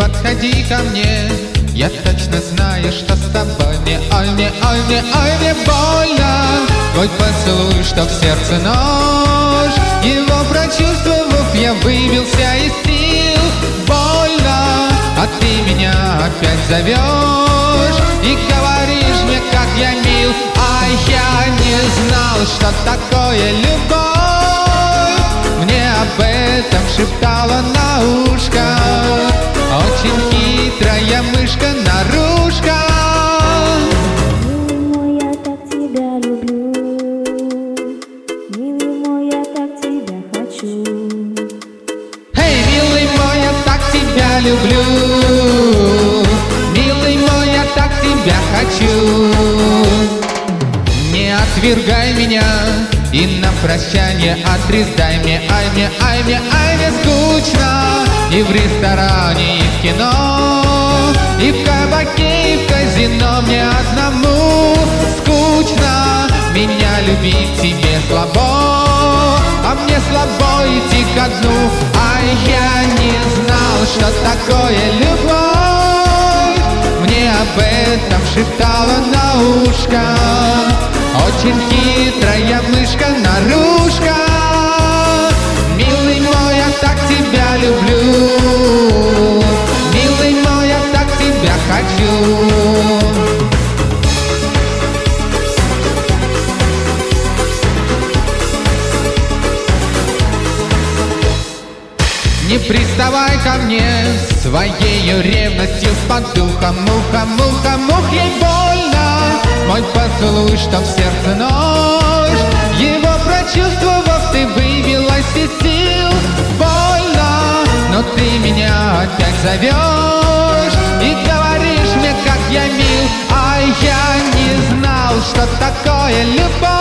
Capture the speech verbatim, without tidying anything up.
подходи ко мне, я точно знаю, что с тобой мне, ой, мне, ой, мне, ой, мне больно. Твой поцелуй, что в сердце нож, его прочувствовав, я выбился из сил. Больно, а ты меня опять зовешь и говоришь мне, как я мил. А я не знал, что такое любовь. Мне об этом шептала на ушко очень хитрая мышка-нарушка. Милый мой, я так тебя люблю. Милый мой, я так тебя хочу. Эй, милый мой, я так тебя люблю. Милый мой, я так тебя хочу. Не отвергай меня и на прощание отрезай мне. Ай мне, ай мне, ай мне скучно и в ресторане, и в кино, и в кабаке, и в казино. Мне одному скучно, меня любить тебе слабо, а мне слабо идти ко дну. А я не знал, что такое любовь. Мне об этом шептала на ушко очень хитрая мышка-нарушка. Милый мой, я так тебя люблю. Милый мой, я так тебя хочу. Не приставай ко мне своею ревностью с поддухом. Муха, муха, мух, ей больно. Мой поцелуй, что в сердце нож, его прочувствовав, ты выбилась из сил. Больно, но ты меня опять зовешь и говоришь мне, как я мил. А я не знал, что такое любовь.